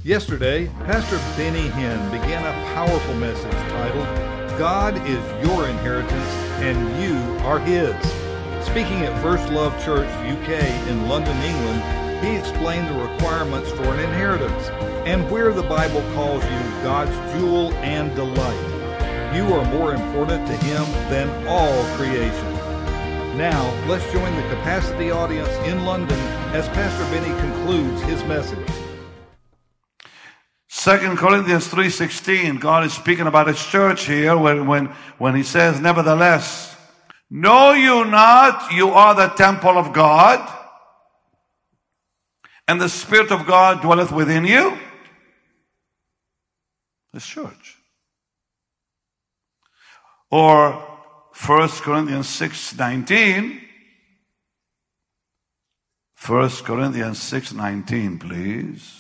Yesterday, Pastor Benny Hinn began a powerful message titled, God is your inheritance and you are His. Speaking at First Love Church UK in London, England, he explained the requirements for an inheritance and where the Bible calls you God's jewel and delight. You are more important to Him than all creation. Now, let's join the capacity audience in London as Pastor Benny concludes his message. 2 Corinthians 3:16, God is speaking about His church here when He says, nevertheless, know you not you are the temple of God, and the Spirit of God dwelleth within you? This church. Or 1 Corinthians 6:19. 1 Corinthians 6:19, please.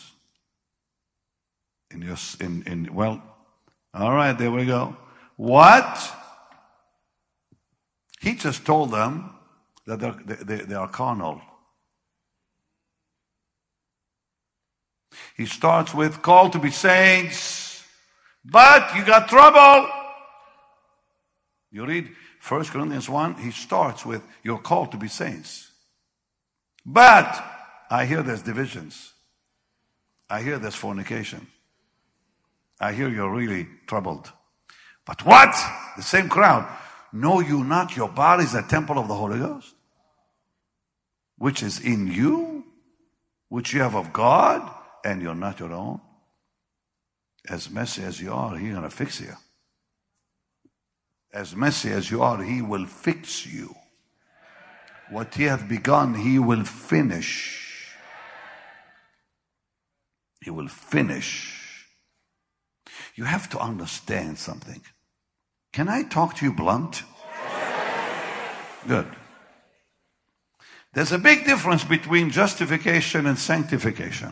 All right, there we go. What? He just told them that they are carnal. He starts with call to be saints, but you got trouble. You read 1 Corinthians 1, he starts with you're called to be saints. But I hear there's divisions. I hear there's fornication. I hear you're really troubled. But what? The same crowd. Know you not your body is a temple of the Holy Ghost, which is in you, which you have of God, and you're not your own? As messy as you are, He's going to fix you. As messy as you are, He will fix you. What He hath begun, He will finish. He will finish. You have to understand something. Can I talk to you blunt? Good. There's a big difference between justification and sanctification.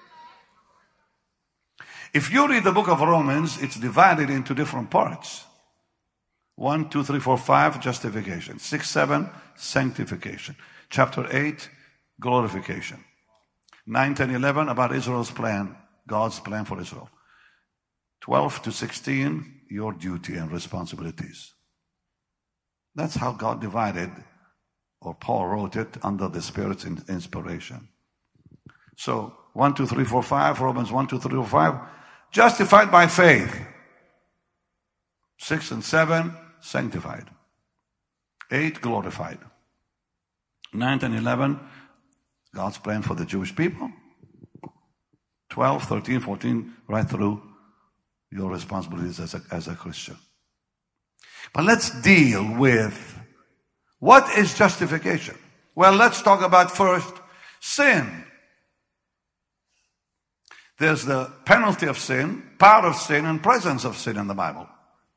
If you read the book of Romans, it's divided into different parts. 1, 2, 3, 4, 5, justification. 6, 7, sanctification. Chapter 8, glorification. 9, 10, 11, about Israel's plan, God's plan for Israel. 12 to 16, your duty and responsibilities. That's how God divided, or Paul wrote it under the Spirit's inspiration. So, 1, 2, 3, 4, 5, Romans 1, 2, 3, 4, 5, justified by faith. 6 and 7, sanctified. 8, glorified. 9 and 11, God's plan for the Jewish people. 12, 13, 14, right through your responsibilities as a Christian. But let's deal with what is justification. Well, let's talk about first sin. There's the penalty of sin, power of sin, and presence of sin in the Bible.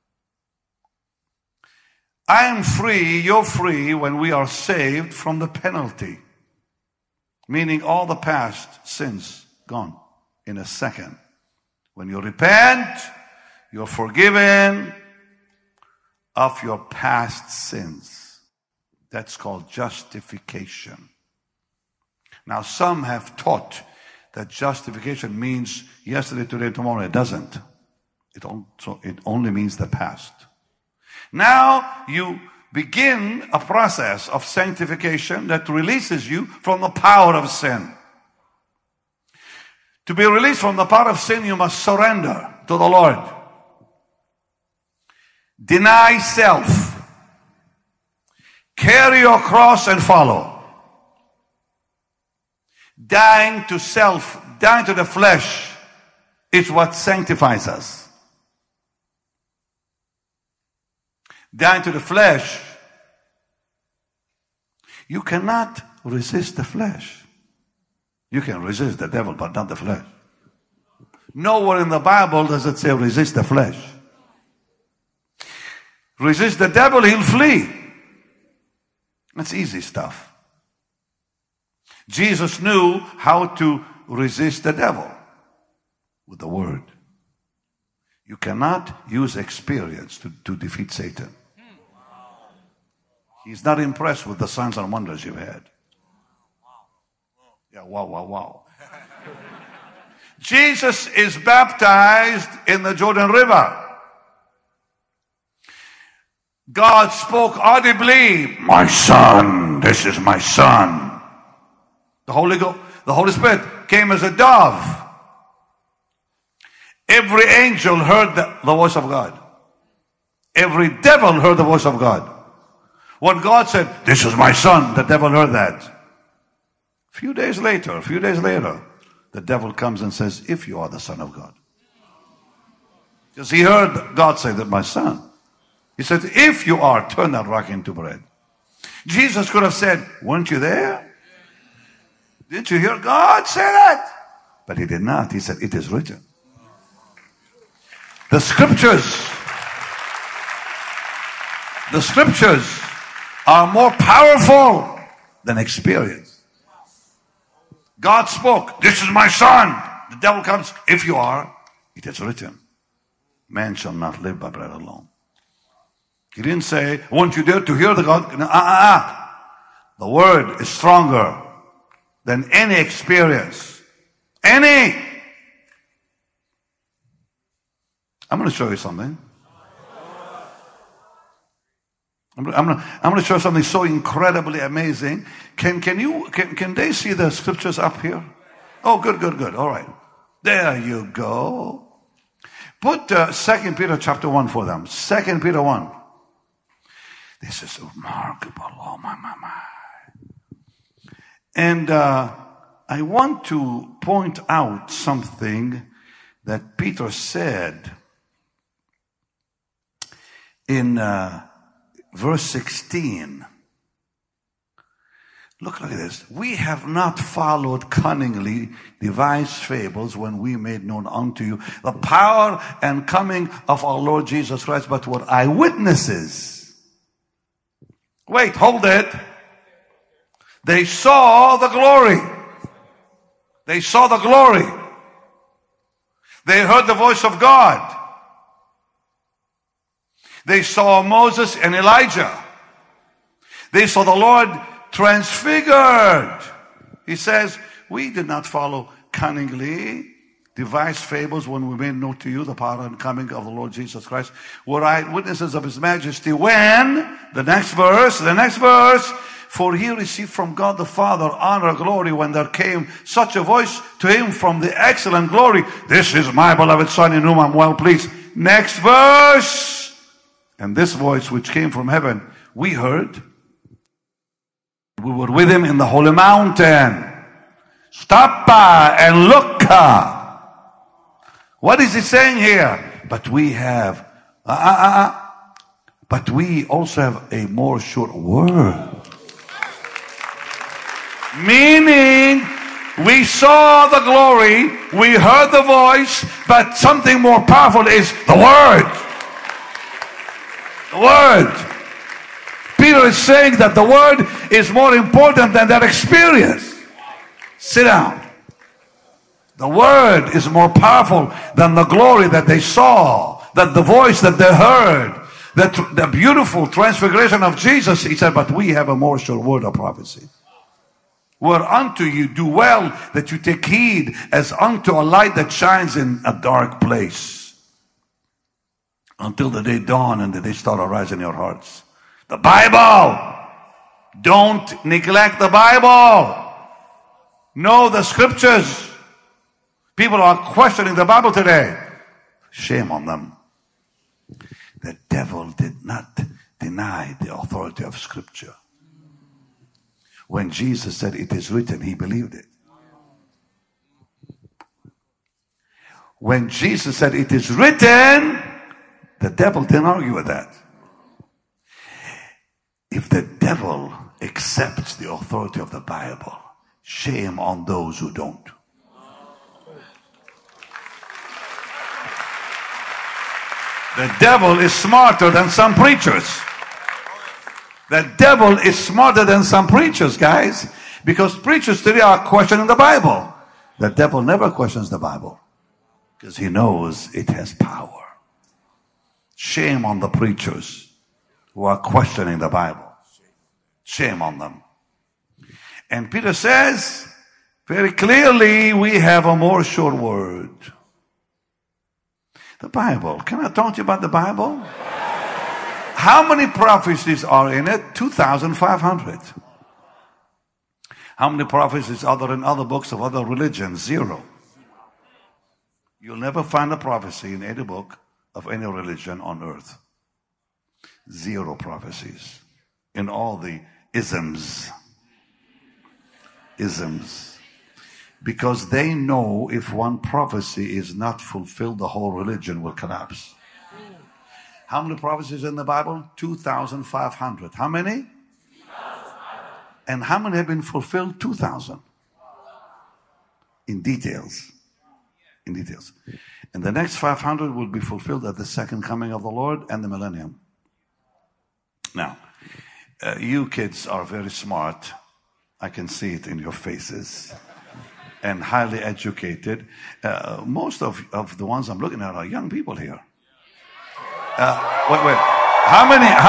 I am free, you're free when we are saved from the penalty. Meaning all the past sins gone in a second. When you repent, you're forgiven of your past sins. That's called justification. Now, some have taught that justification means yesterday, today, tomorrow. It doesn't. It only means the past. Now, you begin a process of sanctification that releases you from the power of sin. To be released from the power of sin, you must surrender to the Lord. Deny self. Carry your cross and follow. Dying to self, dying to the flesh is what sanctifies us. Dying to the flesh. You cannot resist the flesh. You can resist the devil, but not the flesh. Nowhere in the Bible does it say resist the flesh. Resist the devil, he'll flee. That's easy stuff. Jesus knew how to resist the devil with the word. You cannot use experience to defeat Satan. He's not impressed with the signs and wonders you've had. Yeah, wow. Jesus is baptized in the Jordan River. God spoke audibly, "My son, this is my son." The Holy Spirit came as a dove. Every angel heard the voice of God. Every devil heard the voice of God. When God said, "This is my son," the devil heard that. A few days later, the devil comes and says, "If you are the Son of God." Because he heard God say that, "My son." He said, "If you are, turn that rock into bread." Jesus could have said, "Weren't you there? Didn't you hear God say that?" But he did not. He said, "It is written." The scriptures are more powerful than experience. God spoke, "This is my son." The devil comes, "If you are, it is written, man shall not live by bread alone." He didn't say, "Won't you dare to hear the God?" No, The word is stronger than any experience. I'm going to show you something. I'm going to show you something so incredibly amazing. Can they see the scriptures up here? Oh, good. All right. There you go. Put 2 Peter chapter 1 for them. 2 Peter 1. This is remarkable. Oh, my. And I want to point out something that Peter said in verse 16. Look at this. "We have not followed cunningly devised fables when we made known unto you the power and coming of our Lord Jesus Christ, but were eyewitnesses." Wait, hold it. They saw the glory. They saw the glory. They heard the voice of God. They saw Moses and Elijah. They saw the Lord transfigured. He says, "We did not follow cunningly devised fables when we made known to you the power and coming of the Lord Jesus Christ. We're eyewitnesses of his majesty." When? The next verse. "For he received from God the Father honor, glory, when there came such a voice to him from the excellent glory, 'This is my beloved Son in whom I'm well pleased.'" Next verse. "And this voice which came from heaven, we heard. We were with him in the holy mountain." Stop and look. What is he saying here? But we have, but we also have a more sure word. Meaning, we saw the glory, we heard the voice, but something more powerful is the word. The word. Peter is saying that the word is more important than that experience. Sit down. The word is more powerful than the glory that they saw, than the voice that they heard, the beautiful transfiguration of Jesus. He said, "But we have a more sure word of prophecy. Whereunto you do well that you take heed as unto a light that shines in a dark place, until the day dawn and the day star arise in your hearts." The Bible. Don't neglect the Bible. Know the scriptures. People are questioning the Bible today. Shame on them. The devil did not deny the authority of scripture. When Jesus said, "It is written," he believed it. When Jesus said, "It is written," the devil didn't argue with that. If the devil accepts the authority of the Bible, shame on those who don't. The devil is smarter than some preachers. The devil is smarter than some preachers, guys. Because preachers today are questioning the Bible. The devil never questions the Bible, because he knows it has power. Shame on the preachers who are questioning the Bible. Shame on them. And Peter says, Very clearly, we have a more sure word. The Bible. Can I talk to you about the Bible? How many prophecies are in it? 2,500. How many prophecies are there in other books of other religions? 0. You'll never find a prophecy in any book of any religion on earth. 0 prophecies in all the isms. Because they know if one prophecy is not fulfilled, the whole religion will collapse. How many prophecies in the Bible? 2,500. How many? And how many have been fulfilled? 2,000. In details. And the next 500 will be fulfilled at the second coming of the Lord and the millennium. Now, you kids are very smart. I can see it in your faces. And highly educated. Most of the ones I'm looking at are young people here. Wait. How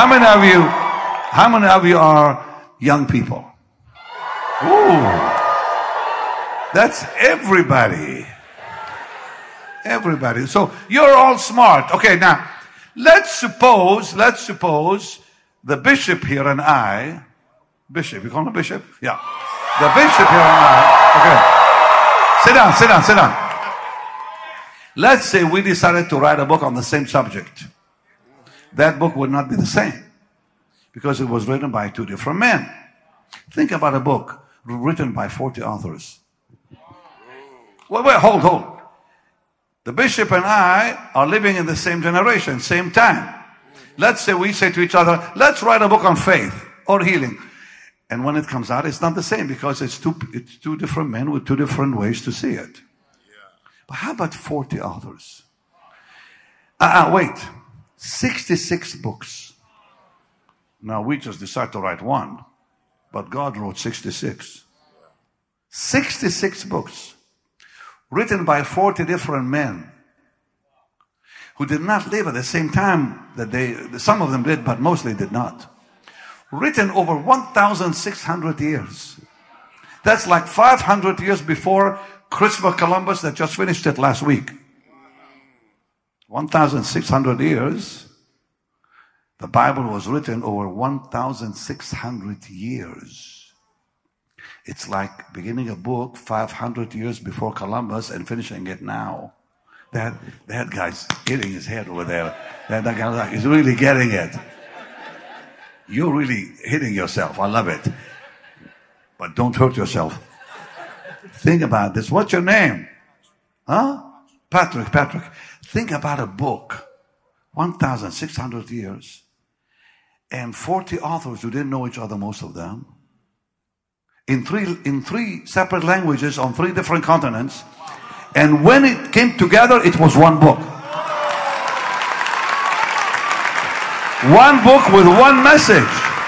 many of you are young people? Ooh. That's everybody. Everybody. So you're all smart. Okay, now let's suppose the bishop here and I, bishop, you call him a bishop? Yeah. The bishop here and I, okay. Sit down. Let's say we decided to write a book on the same subject. That book would not be the same because it was written by 2 different men. Think about a book written by 40 authors. Wait, hold. The bishop and I are living in the same generation, same time. Let's say we say to each other, let's write a book on faith or healing. And when it comes out, it's not the same because it's two different men with 2 different ways to see it. But how about 40 authors? Wait. 66 books. Now we just decided to write 1, but God wrote 66. 66 books written by 40 different men who did not live at the same time that some of them did, but mostly did not. Written over 1,600 years. That's like 500 years before Christopher Columbus that just finished it last week. 1,600 years. The Bible was written over 1,600 years. It's like beginning a book 500 years before Columbus and finishing it now. That guy's hitting his head over there. That guy is really getting it. You're really hitting yourself. I love it. But don't hurt yourself. Think about this. What's your name? Huh? Patrick. Think about a book. 1,600 years. And 40 authors who didn't know each other, most of them. In three separate languages on 3 different continents. And when it came together, it was one book. One book with one message.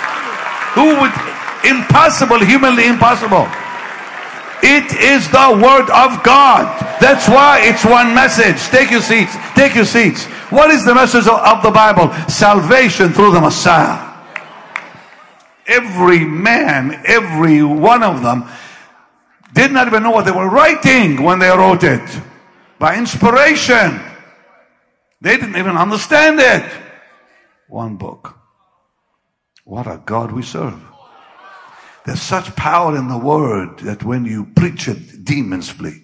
Humanly impossible. It is the Word of God. That's why it's one message. Take your seats. What is the message of the Bible? Salvation through the Messiah. Every man, every one of them did not even know what they were writing when they wrote it. By inspiration. They didn't even understand it. One book. What a God we serve. There's such power in the Word that when you preach it, demons flee.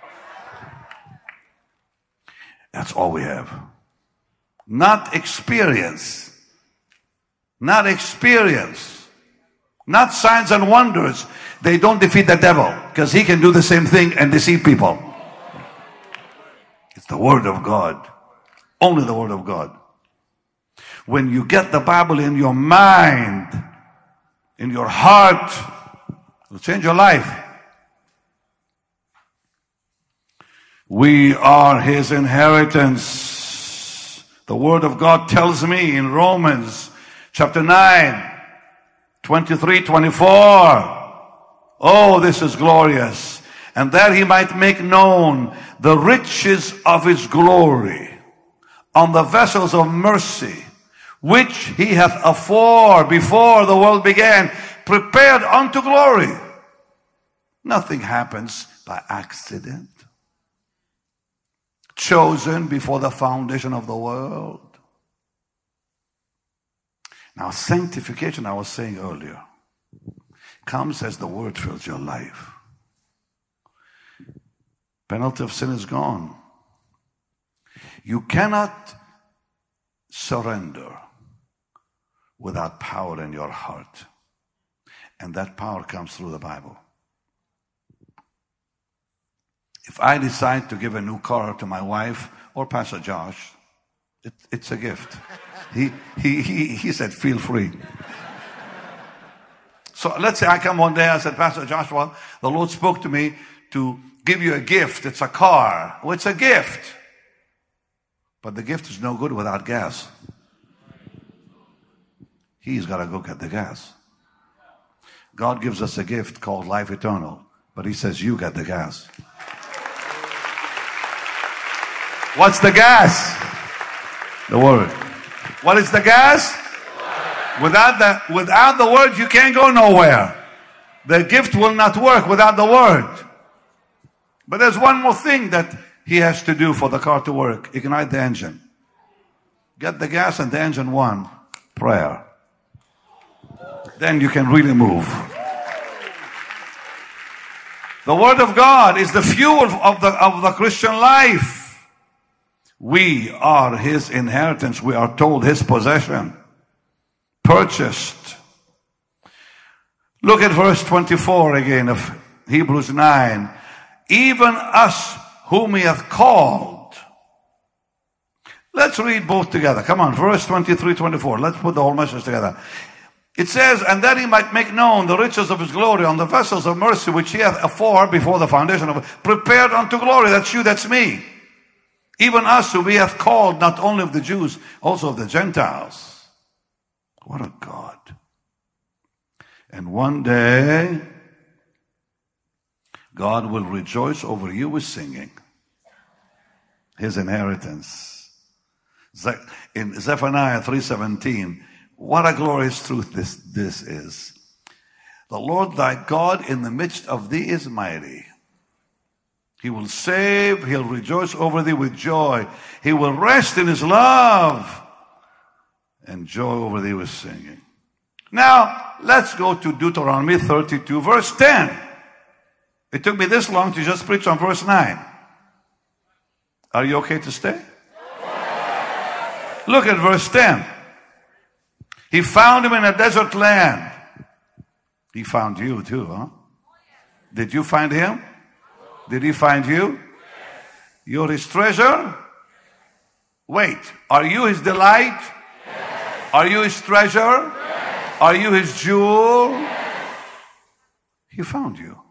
That's all we have. Not experience. Not signs and wonders. They don't defeat the devil because he can do the same thing and deceive people. It's the Word of God. Only the Word of God. When you get the Bible in your mind, in your heart, it will change your life. We are His inheritance. The Word of God tells me in Romans chapter 9, 23, 24. Oh, this is glorious. And that He might make known the riches of His glory on the vessels of mercy, which He hath before the world began, prepared unto glory. Nothing happens by accident. Chosen before the foundation of the world. Now, sanctification, I was saying earlier, comes as the word fills your life. Penalty of sin is gone. You cannot surrender without power in your heart. And that power comes through the Bible. If I decide to give a new car to my wife or Pastor Josh, it's a gift. He said, feel free. So let's say I come one day, I said, Pastor Joshua, the Lord spoke to me to give you a gift. It's a car. Well, it's a gift. But the gift is no good without gas. He's got to go get the gas. God gives us a gift called life eternal. But he says, you get the gas. What's the gas? The word. What is the gas? Without the word, you can't go nowhere. The gift will not work without the word. But there's one more thing that he has to do for the car to work. Ignite the engine. Get the gas and the engine on. Prayer. Then you can really move. The word of God is the fuel of the Christian life. We are his inheritance. We are told his possession. Purchased. Look at verse 24 again of Hebrews 9. Even us whom he hath called. Let's read both together. Come on, verse 23, 24. Let's put the whole message together. It says, and that he might make known the riches of his glory on the vessels of mercy which he hath afore before the foundation of prepared unto glory. That's you, that's me. Even us who we hath called, not only of the Jews, also of the Gentiles. What a God. And one day, God will rejoice over you with singing. His inheritance. In Zephaniah 3:17, what a glorious truth this is. The Lord thy God in the midst of thee is mighty. He will save, he'll rejoice over thee with joy. He will rest in his love and joy over thee with singing. Now, let's go to Deuteronomy 32, verse 10. It took me this long to just preach on verse 9. Are you okay to stay? Look at verse 10. He found him in a desert land. He found you too, huh? Did you find him? Did he find you? You're his treasure? Wait, are you his delight? Are you his treasure? Are you his jewel? He found you.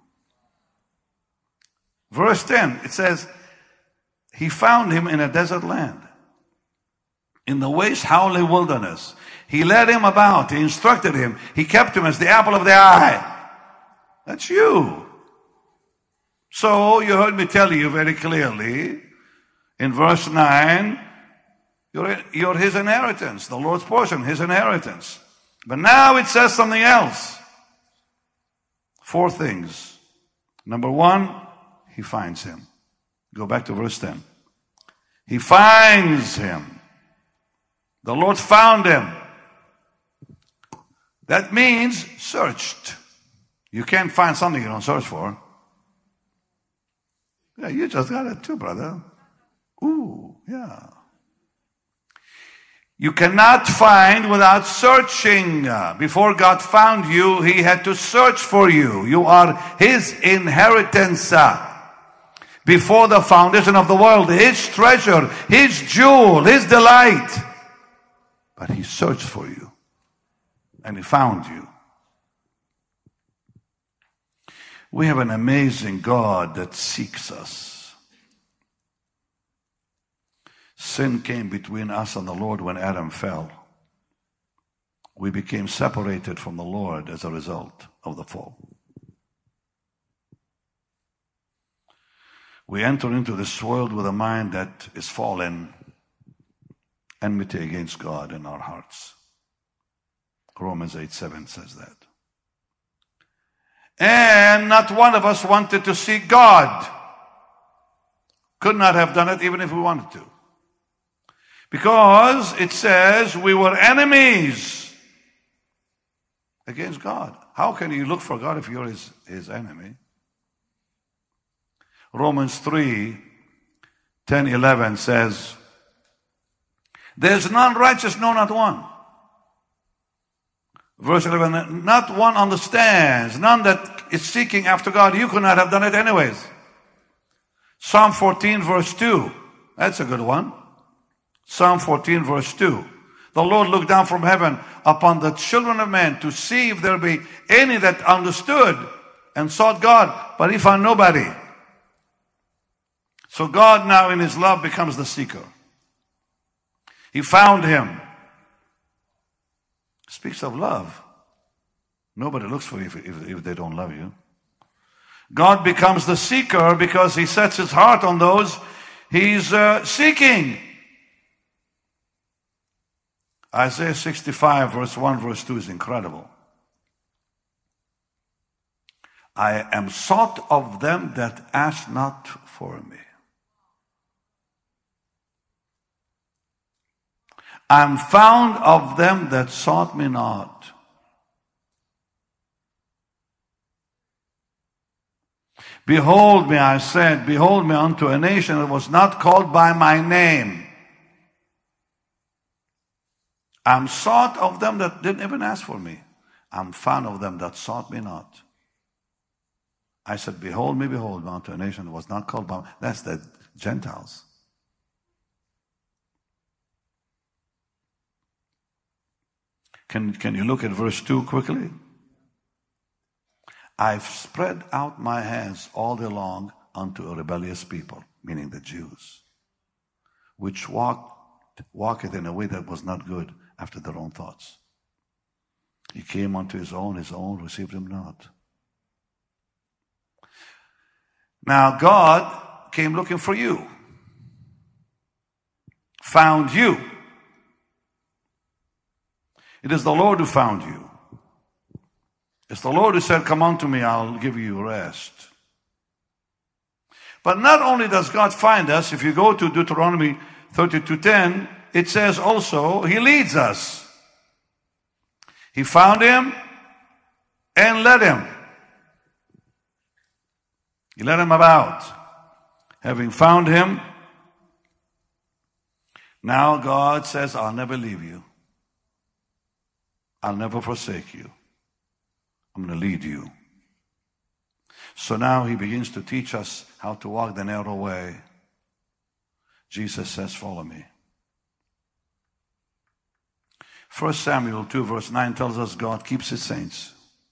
Verse 10, it says, he found him in a desert land, in the waste, howling wilderness. He led him about. He instructed him. He kept him as the apple of the eye. That's you. So you heard me tell you very clearly in verse 9, you're his inheritance, the Lord's portion, his inheritance. But now it says something else. 4 things. Number 1, he finds him. Go back to verse 10. He finds him. The Lord found him. That means searched. You can't find something you don't search for. Yeah, you just got it too, brother. Ooh, yeah. You cannot find without searching. Before God found you, he had to search for you. You are his inheritance. Before the foundation of the world, his treasure, his jewel, his delight. But he searched for you. And he found you. We have an amazing God that seeks us. Sin came between us and the Lord when Adam fell. We became separated from the Lord as a result of the fall. We enter into this world with a mind that is fallen, enmity against God in our hearts. Romans 8:7 says that. And not one of us wanted to see God. Could not have done it even if we wanted to. Because it says we were enemies against God. How can you look for God if you're his enemy? Romans 3:10-11 says, there's none righteous, no, not one. Verse 11, not one understands, none that is seeking after God. You could not have done it anyways. Psalm 14 verse 2, that's a good one. Psalm 14 verse 2. The Lord looked down from heaven upon the children of men to see if there be any that understood and sought God, but he found nobody. So God now in his love becomes the seeker. He found him. Speaks of love. Nobody looks for you if they don't love you. God becomes the seeker because he sets his heart on those he's seeking. Isaiah 65 verse 1 verse 2 is incredible. I am sought of them that ask not for me. I am found of them that sought me not. Behold me, I said, behold me unto a nation that was not called by my name. I'm sought of them that didn't even ask for me. I'm found of them that sought me not. I said, behold me unto a nation that was not called by me. That's the Gentiles. Can you look at verse 2 quickly? I've spread out my hands all day long unto a rebellious people, meaning the Jews, which walketh in a way that was not good after their own thoughts. He came unto his own received him not. Now God came looking for you, found you. It is the Lord who found you. It's the Lord who said, come unto me, I'll give you rest. But not only does God find us, if you go to Deuteronomy 32:10, it says also, he leads us. He found him and led him. He led him about. Having found him, now God says, I'll never leave you. I'll never forsake you. I'm going to lead you. So now he begins to teach us how to walk the narrow way. Jesus says, follow me. 1 Samuel 2 verse 9 tells us God keeps his saints.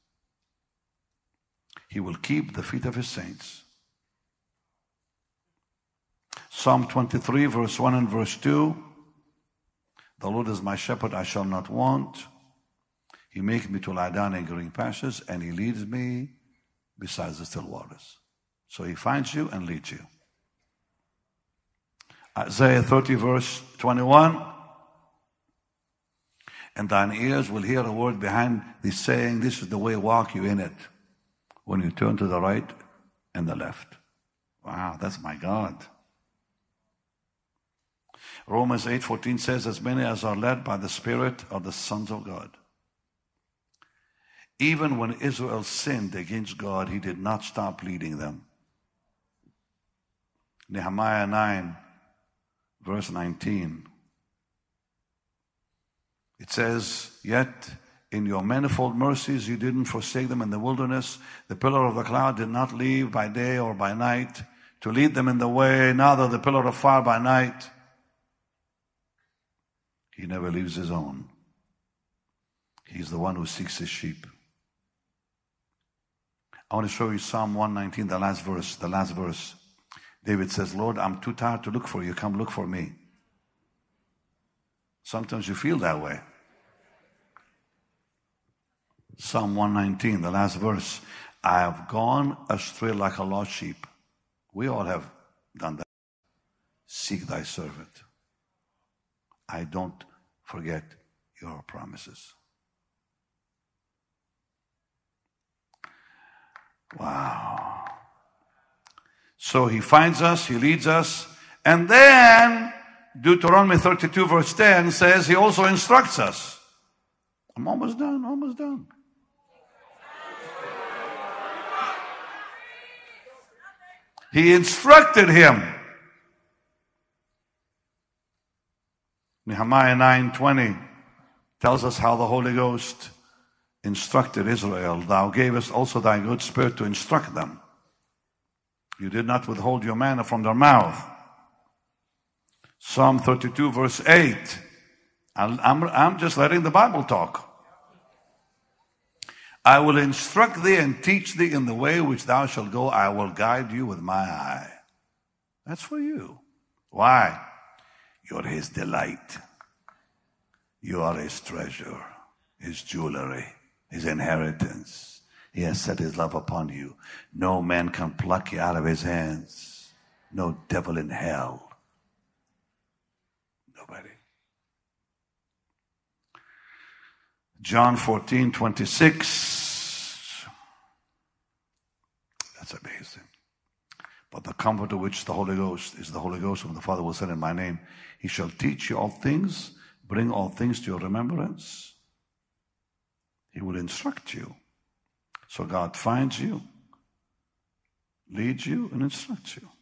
He will keep the feet of his saints. Psalm 23 verse 1 and verse 2. The Lord is my shepherd, I shall not want. He makes me to lie down in green pastures, and he leads me beside the still waters. So he finds you and leads you. Isaiah 30 verse 21. And thine ears will hear a word behind thee saying, this is the way, walk you in it. When you turn to the right and the left. Wow, that's my God. Romans 8:14 says, as many as are led by the Spirit are the sons of God. Even when Israel sinned against God, he did not stop leading them. Nehemiah 9, verse 19. It says, yet in your manifold mercies you didn't forsake them in the wilderness. The pillar of the cloud did not leave by day or by night to lead them in the way, neither the pillar of fire by night. He never leaves his own. He's the one who seeks his sheep. I want to show you Psalm 119, the last verse. David says, Lord, I'm too tired to look for you. Come look for me. Sometimes you feel that way. Psalm 119, the last verse. I have gone astray like a lost sheep. We all have done that. Seek thy servant. I don't forget your promises. Wow. So he finds us, he leads us, and then Deuteronomy 32 verse 10 says he also instructs us. I'm almost done. He instructed him. Nehemiah 9:20 tells us how the Holy Ghost instructed Israel. Thou gavest also thy good spirit to instruct them. You did not withhold your manna from their mouth. Psalm 32 verse 8. I'm just letting the Bible talk. I will instruct thee and teach thee in the way which thou shalt go. I will guide you with my eye. That's for you. Why? You're his delight. You are his treasure, his jewelry, his inheritance. He has set his love upon you. No man can pluck you out of his hands. No devil in hell. Nobody. John 14:26. That's amazing. But the Comforter, which the Holy Ghost is the Holy Ghost whom the Father will send in my name, he shall teach you all things, bring all things to your remembrance. He will instruct you. So God finds you, leads you, and instructs you.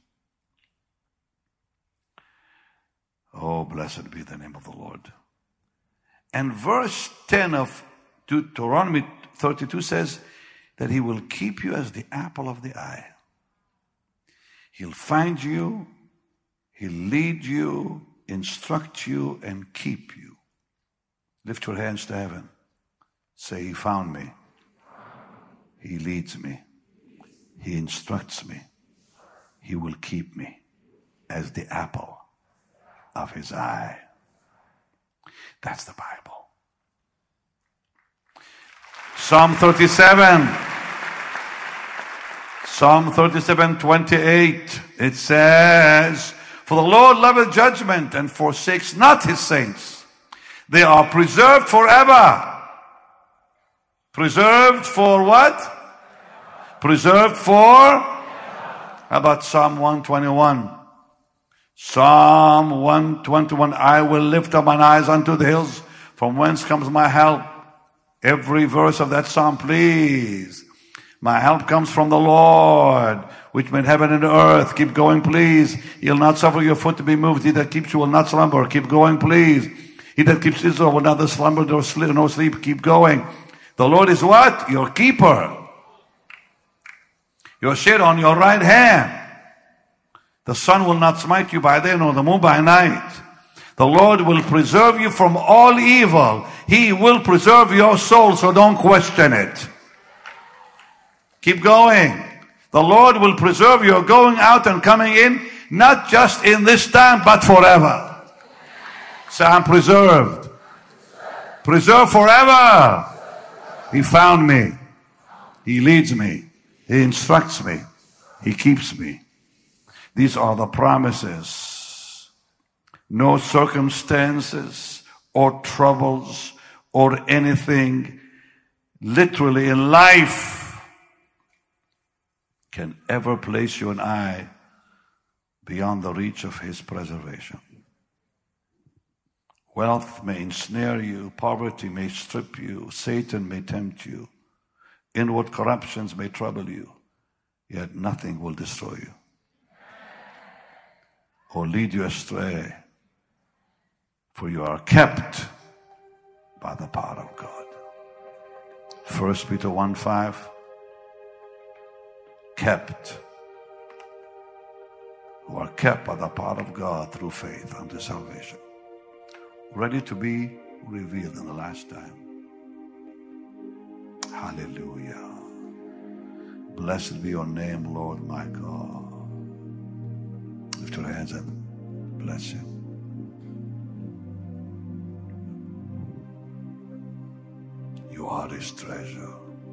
Oh, blessed be the name of the Lord. And verse 10 of Deuteronomy 32 says that he will keep you as the apple of the eye. He'll find you, he'll lead you, instruct you, and keep you. Lift your hands to heaven. Say, he found me. He leads me. He instructs me. He will keep me as the apple of his eye. That's the Bible. Psalm 37. Psalm 37:28. It says, for the Lord loveth judgment and forsakes not his saints. They are preserved forever. Preserved for what? Preserved for? How about Psalm 121? Psalm 121, I will lift up mine eyes unto the hills, from whence comes my help. Every verse of that psalm, please. My help comes from the Lord, which made heaven and earth. Keep going, please. He'll not suffer your foot to be moved. He that keeps you will not slumber. Keep going, please. He that keeps Israel will neither slumber nor sleep. Keep going. The Lord is what? Your keeper. Your shade on your right hand. The sun will not smite you by day, nor the moon by night. The Lord will preserve you from all evil. He will preserve your soul, so don't question it. Keep going. The Lord will preserve your going out and coming in, not just in this time, but forever. So I'm preserved. Preserved forever. He found me. He leads me. He instructs me. He keeps me. These are the promises. No circumstances or troubles or anything literally in life can ever place you and I beyond the reach of his preservation. Wealth may ensnare you, poverty may strip you, Satan may tempt you, inward corruptions may trouble you, yet nothing will destroy you or lead you astray, for you are kept by the power of God. 1 Peter 1:5, kept, who are kept by the power of God through faith unto salvation, ready to be revealed in the last time. Hallelujah. Blessed be your name, Lord my God. Lift your hands up. Bless you. You are his treasure.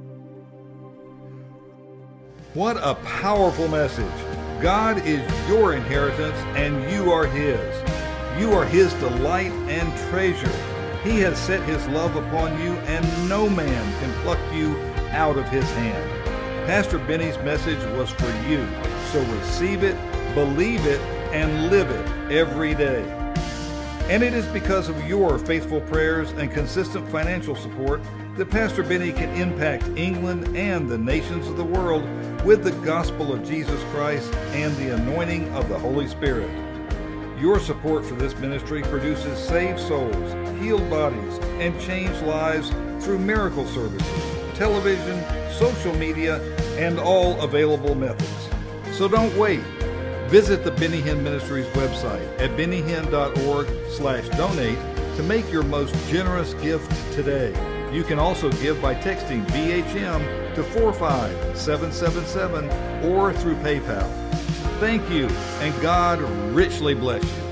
What a powerful message. God is your inheritance and you are his. You are his delight and treasure. He has set his love upon you and no man can pluck you out of his hand. Pastor Benny's message was for you, so receive it, believe it, and live it every day. And it is because of your faithful prayers and consistent financial support that Pastor Benny can impact England and the nations of the world with the gospel of Jesus Christ and the anointing of the Holy Spirit. Your support for this ministry produces saved souls, healed bodies, and changed lives through miracle services, television, social media, and all available methods. So don't wait. Visit the Benny Hinn Ministries website at bennyhinn.org/donate to make your most generous gift today. You can also give by texting BHM to 45777 or through PayPal. Thank you, and God richly bless you.